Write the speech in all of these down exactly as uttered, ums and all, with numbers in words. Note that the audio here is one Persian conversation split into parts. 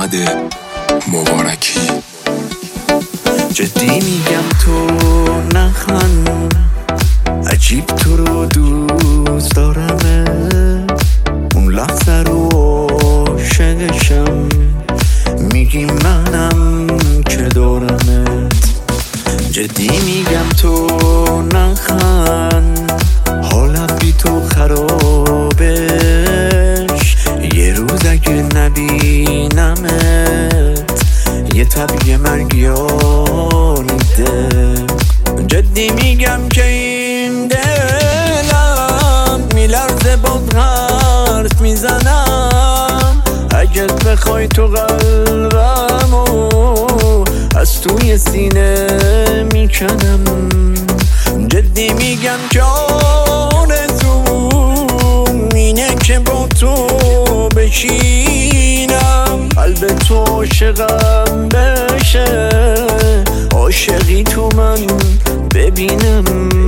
محمد مبارکی. جدی میگم تو نخند، عجیب تو رو دوست دارمه، اون لحظه رو عاشقشم، میگی منم که دارمت. جدی میگم تو نخند، حالم بی تو خرابش، یه روز اگه نبینمت یه طبیعه مرگیانیده. جدی میگم که این دلم میلرزه باد حرف میزنم، اگر بخوای تو قلبمو از توی سینه میکنم. جدی میگم که آرزوم اینه که با تو بشینم، قلب تو عاشقم بشه، عاشقی تو من ببینم.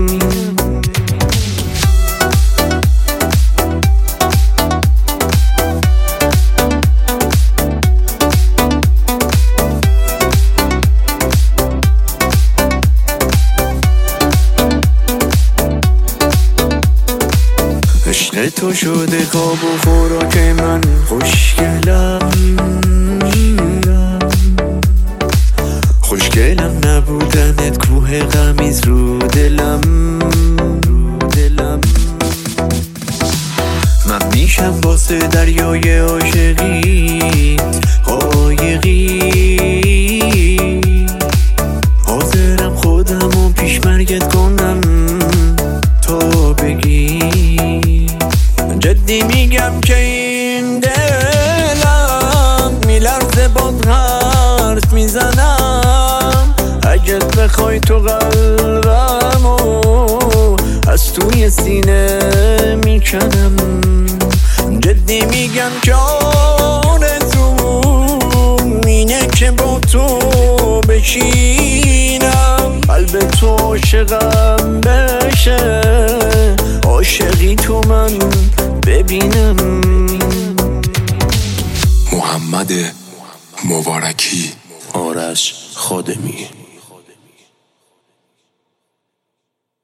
عشق تو شده خواب و خوراک من، خوشگلم خوشگلم نبودنت کوه غمیز رو دلم رو دلم. من میشم واسه دریای عاشقیت قایقی، حاضرم خودمو پیش مرگت کنم تا بگی. جدی میگم که این دلم میلرزه باد حرف میزنم، اگر بخوای تو قلبمو از توی سینه میکنم. جدی میگم که آرزوم اینه که با تو بشینم، قلب تو عاشقم بشه، عاشقی تو من ببینم. محمد مبارکی. آرش خادمی.